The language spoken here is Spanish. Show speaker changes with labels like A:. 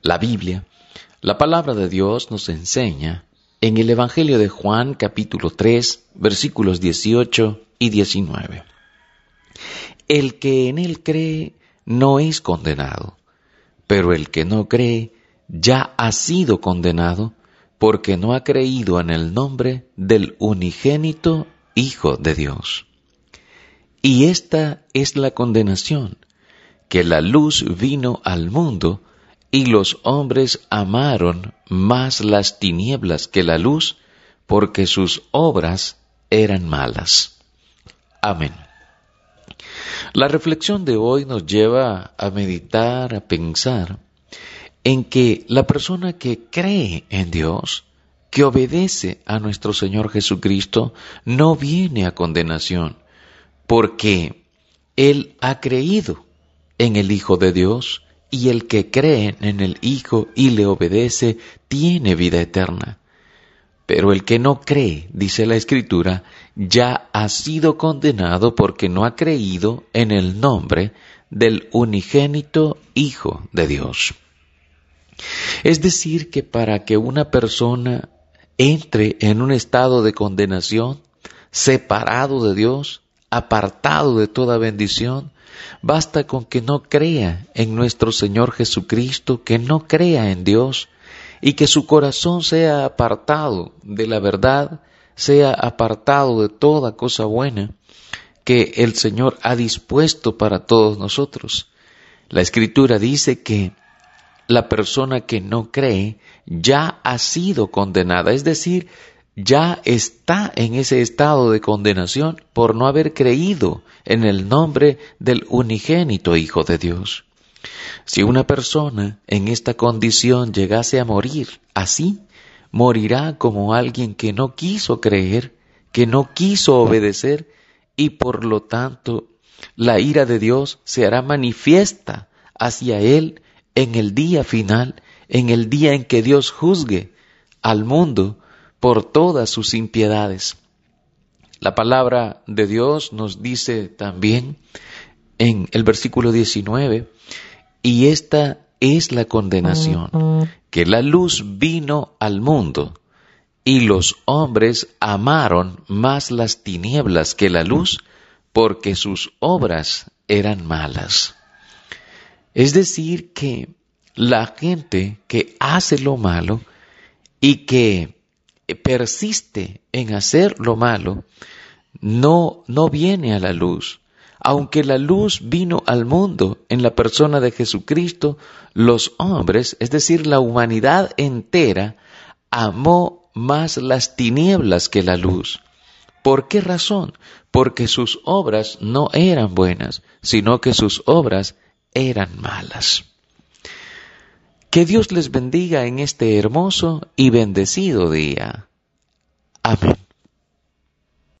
A: la Biblia, la palabra de Dios nos enseña en el Evangelio de Juan, capítulo 3, versículos 18 y 19. El que en él cree no es condenado, pero el que no cree ya ha sido condenado porque no ha creído en el nombre del unigénito Hijo de Dios. Y esta es la condenación, que la luz vino al mundo y los hombres amaron más las tinieblas que la luz, porque sus obras eran malas. Amén. La reflexión de hoy nos lleva a meditar, a pensar en que la persona que cree en Dios, que obedece a nuestro Señor Jesucristo, no viene a condenación, porque Él ha creído en el Hijo de Dios, y el que cree en el Hijo y le obedece tiene vida eterna. Pero el que no cree, dice la Escritura, ya ha sido condenado porque no ha creído en el nombre del unigénito Hijo de Dios. Es decir, que para que una persona entre en un estado de condenación, separado de Dios, apartado de toda bendición, basta con que no crea en nuestro Señor Jesucristo, que no crea en Dios, y que su corazón sea apartado de la verdad, sea apartado de toda cosa buena que el Señor ha dispuesto para todos nosotros. La Escritura dice que la persona que no cree ya ha sido condenada, es decir, ya está en ese estado de condenación por no haber creído en el nombre del unigénito Hijo de Dios. Si una persona en esta condición llegase a morir así, morirá como alguien que no quiso creer, que no quiso obedecer, y por lo tanto la ira de Dios se hará manifiesta hacia él en el día final, en el día en que Dios juzgue al mundo por todas sus impiedades. La palabra de Dios nos dice también en el versículo 19, y esta es la condenación, que la luz vino al mundo, y los hombres amaron más las tinieblas que la luz, porque sus obras eran malas. Es decir, que la gente que hace lo malo y que persiste en hacer lo malo, no viene a la luz. Aunque la luz vino al mundo en la persona de Jesucristo, los hombres, es decir, la humanidad entera, amó más las tinieblas que la luz. ¿Por qué razón? Porque sus obras no eran buenas, sino que sus obras eran malas. Que Dios les bendiga en este hermoso y bendecido día. Amén.